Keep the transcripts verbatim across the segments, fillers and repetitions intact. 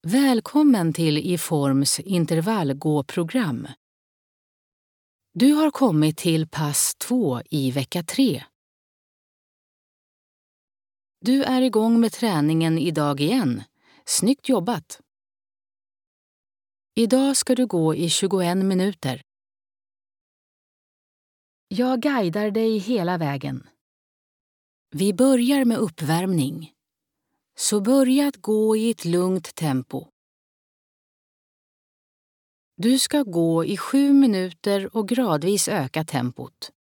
Välkommen till Iforms intervallgåprogram. Du har kommit till pass två i vecka tre. Du är igång med träningen idag igen. Snyggt jobbat! Idag ska du gå i tjugoen minuter. Jag guidar dig hela vägen. Vi börjar med uppvärmning. Så börja att gå i ett lugnt tempo. Du ska gå i sju minuter och gradvis öka tempot.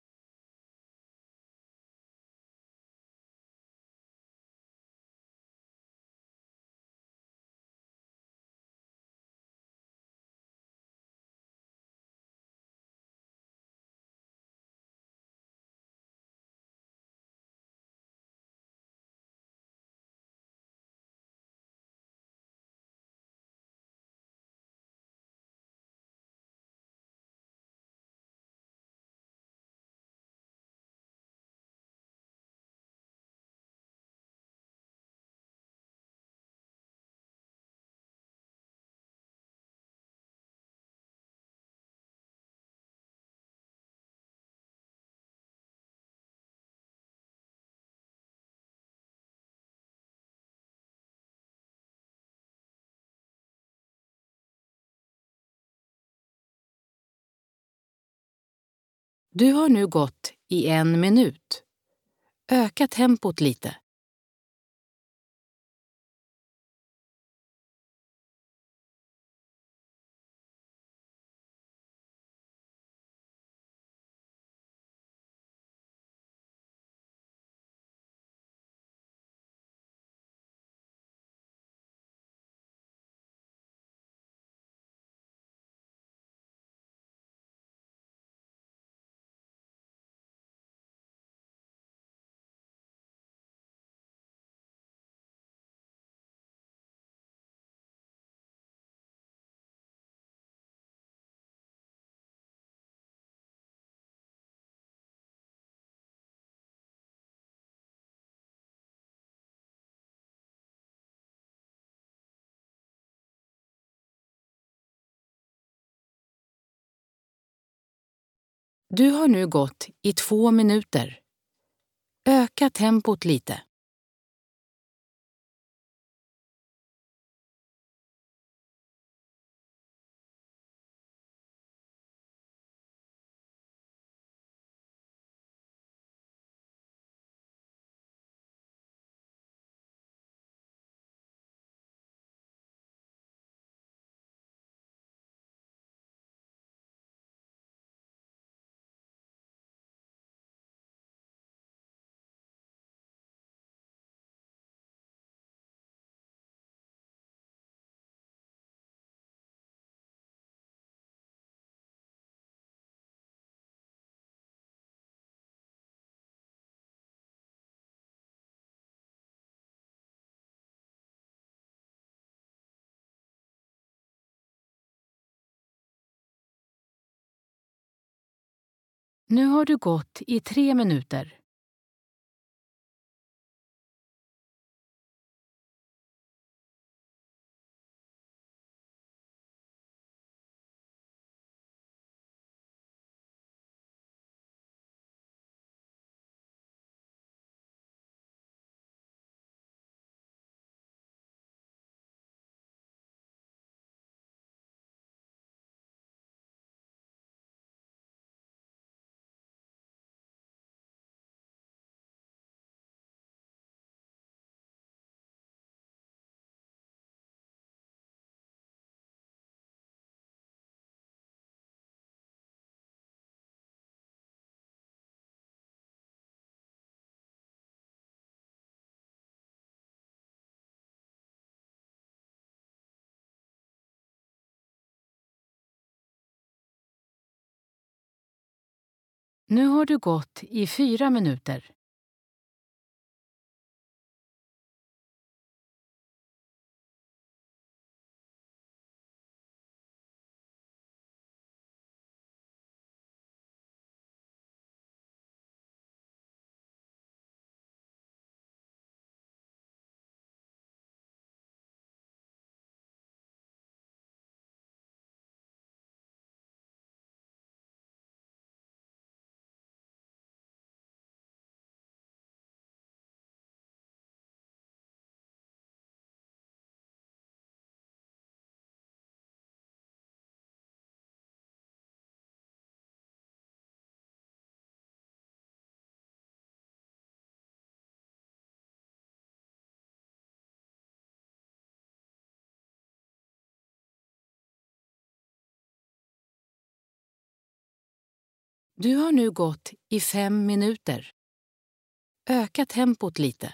Du har nu gått i en minut. Öka tempot lite. Du har nu gått i två minuter. Öka tempot lite. Nu har du gått i tre minuter. Nu har du gått i fyra minuter. Du har nu gått i fem minuter. Öka tempot lite.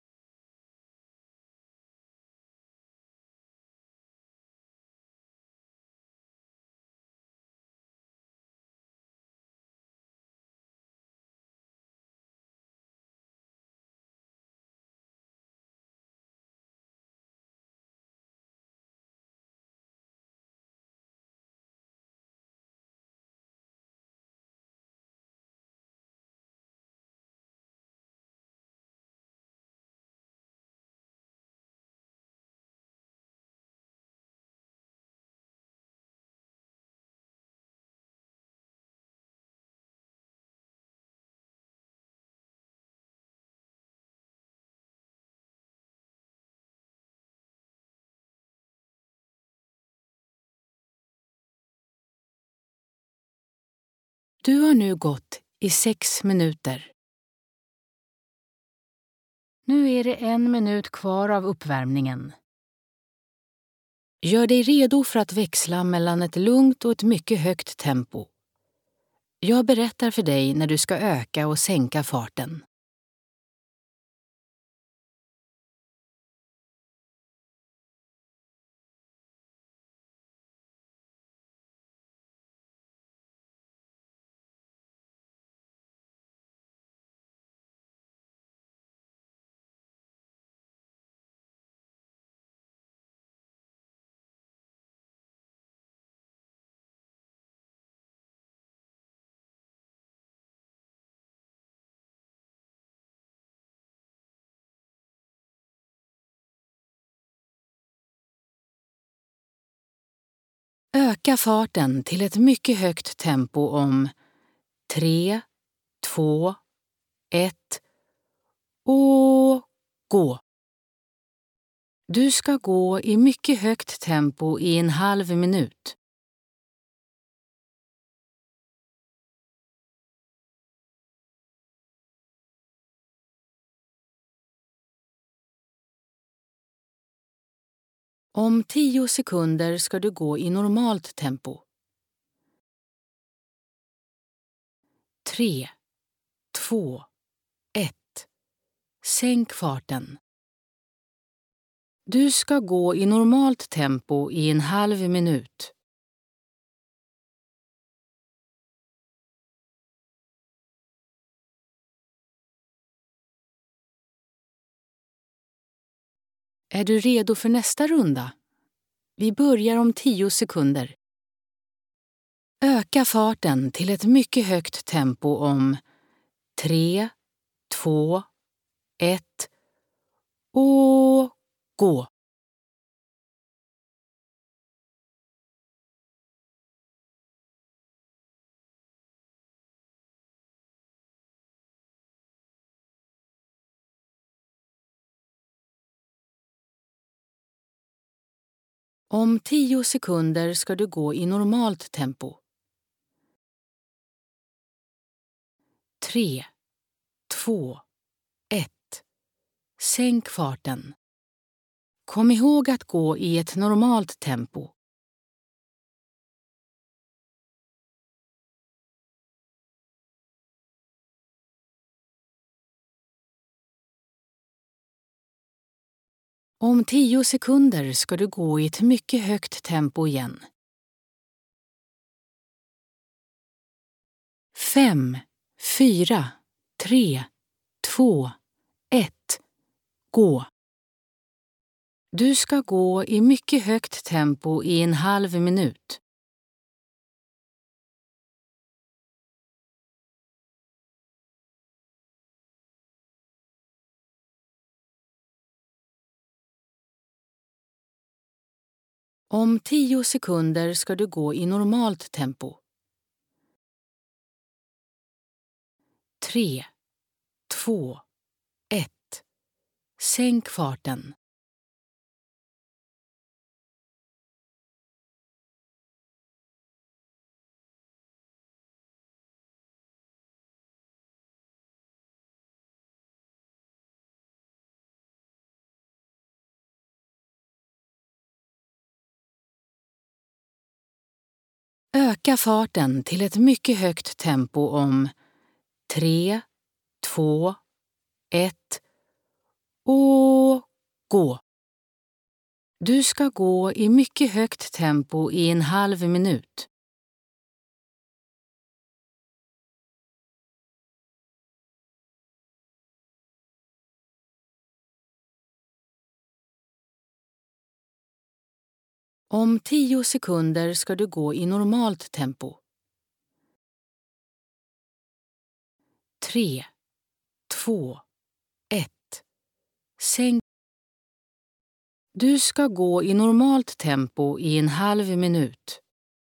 Du har nu gått i sex minuter. Nu är det en minut kvar av uppvärmningen. Gör dig redo för att växla mellan ett lugnt och ett mycket högt tempo. Jag berättar för dig när du ska öka och sänka farten. Öka farten till ett mycket högt tempo om tre, två, ett och gå. Du ska gå i mycket högt tempo i en halv minut. Om tio sekunder ska du gå i normalt tempo. Tre, två, ett. Sänk farten. Du ska gå i normalt tempo i en halv minut. Är du redo för nästa runda? Vi börjar om tio sekunder. Öka farten till ett mycket högt tempo om tre, två, ett och gå. Om tio sekunder ska du gå i normalt tempo. Tre, två, ett. Sänk farten. Kom ihåg att gå i ett normalt tempo. Om tio sekunder ska du gå i ett mycket högt tempo igen. Fem, fyra, tre, två, ett. Gå. Du ska gå i mycket högt tempo i en halv minut. Om tio sekunder ska du gå i normalt tempo. Tre, två, ett. Sänk farten. Öka farten till ett mycket högt tempo om tre, två, ett och gå. Du ska gå i mycket högt tempo i en halv minut. Om tio sekunder ska du gå i normalt tempo. Tre, två, ett. Sänk. Du ska gå i normalt tempo i en halv minut.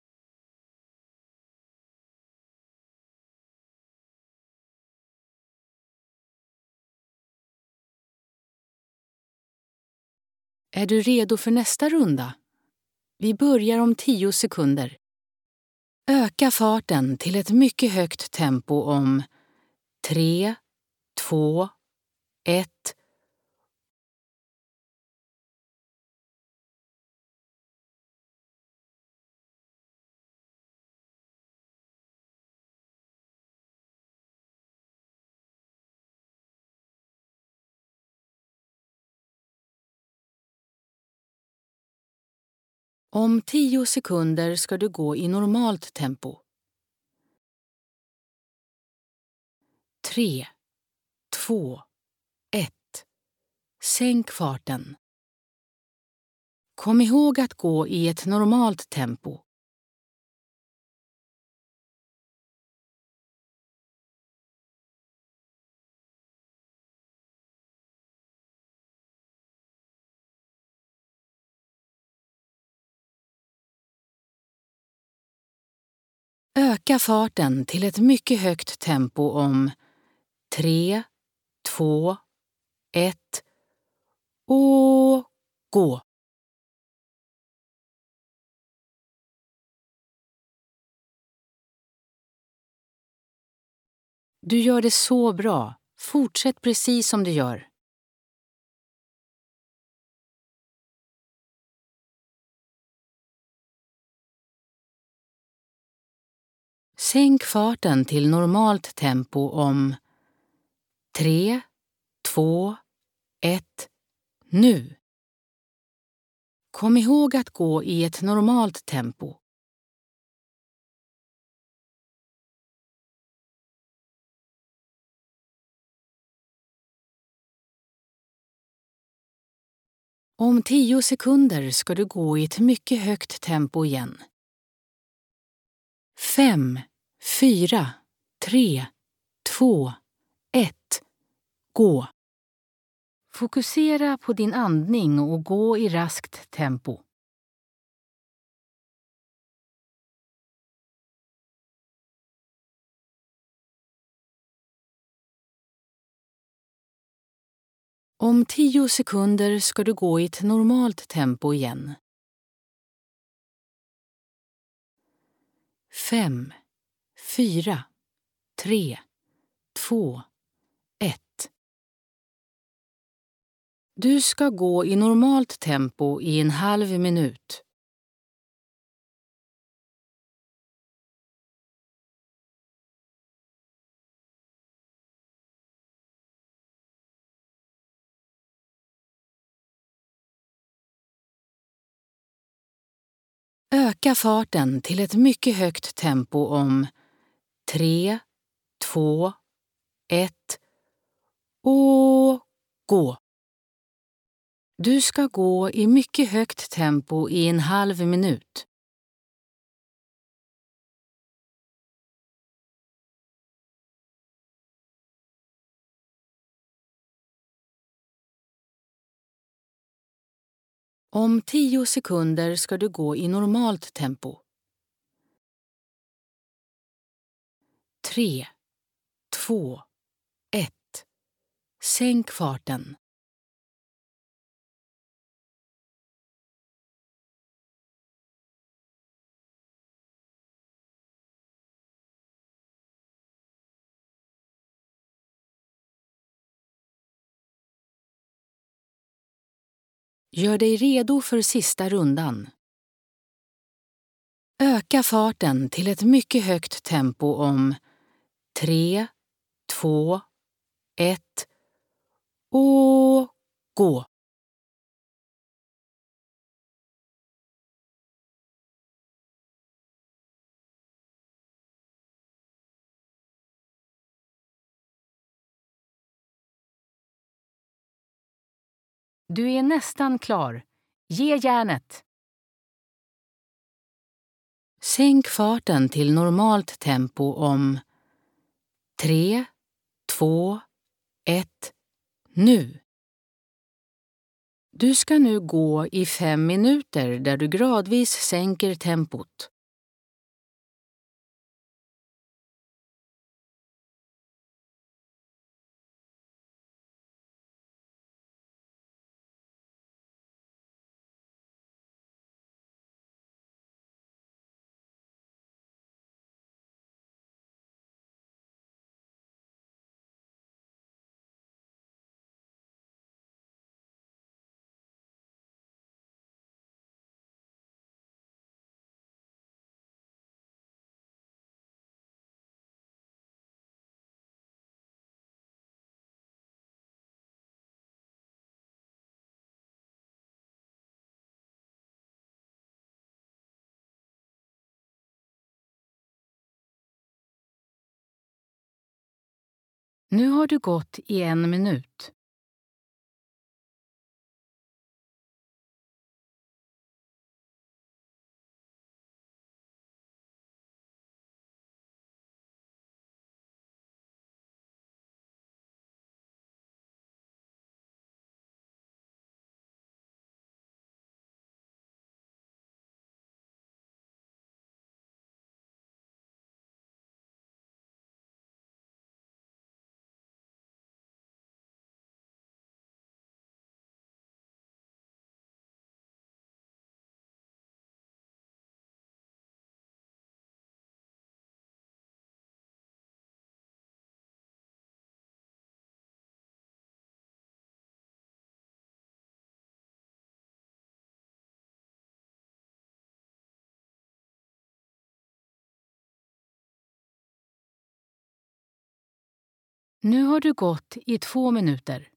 Är du redo för nästa runda? Vi börjar om tio sekunder. Öka farten till ett mycket högt tempo om tre, två, ett. Om tio sekunder ska du gå i normalt tempo. Tre, två, ett. Sänk farten. Kom ihåg att gå i ett normalt tempo. Öka farten till ett mycket högt tempo om tre, två, ett och gå. Du gör det så bra. Fortsätt precis som du gör. Sänk farten till normalt tempo om tre, två, ett, nu. Kom ihåg att gå i ett normalt tempo. Om tio sekunder ska du gå i ett mycket högt tempo igen. Fem, fyra, tre, två, ett. Gå. Fokusera på din andning och gå i raskt tempo. Om tio sekunder ska du gå i ett normalt tempo igen. Fem, fyra, tre, två, ett. Du ska gå i normalt tempo i en halv minut. Öka farten till ett mycket högt tempo om tre, två, ett och gå. Du ska gå i mycket högt tempo i en halv minut. Om tio sekunder ska du gå i normalt tempo. Tre, två, ett. Sänk farten. Gör dig redo för sista rundan. Öka farten till ett mycket högt tempo om tre, två, ett och gå. Du är nästan klar. Ge järnet. Sänk farten till normalt tempo om tre, två, ett, nu. Du ska nu gå i fem minuter där du gradvis sänker tempot. Nu har du gått i en minut. Nu har du gått i två minuter.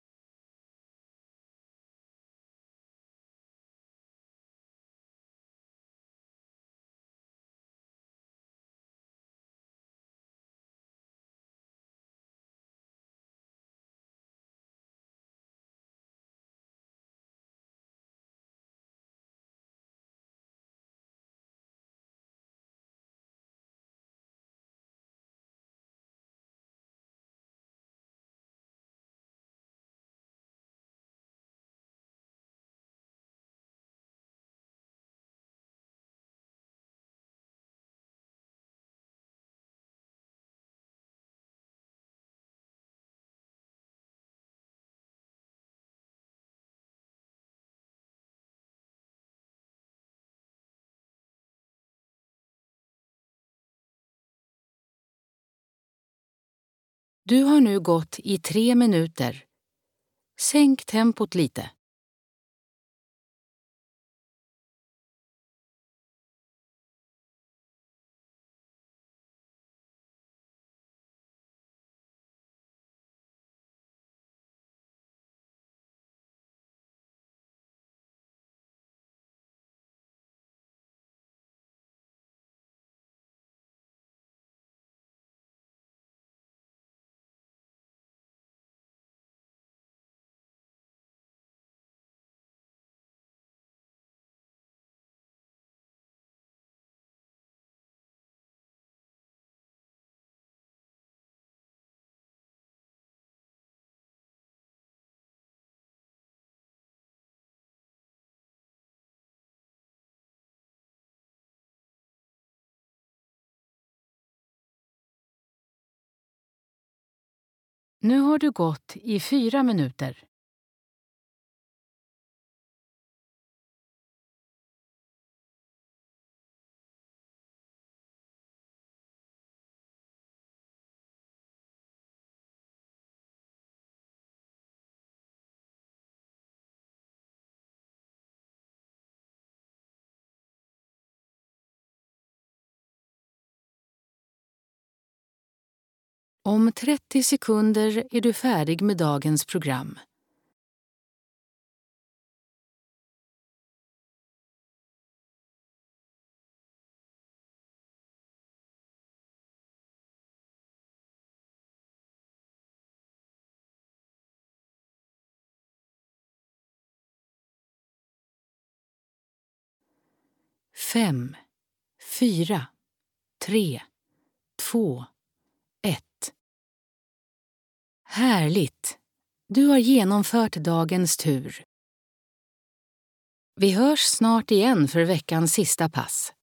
Du har nu gått i tre minuter. Sänk tempot lite. Nu har du gått i fyra minuter. Om trettio sekunder är du färdig med dagens program. Fem, fyra, tre, två, ett. Härligt! Du har genomfört dagens tur. Vi hörs snart igen för veckans sista pass.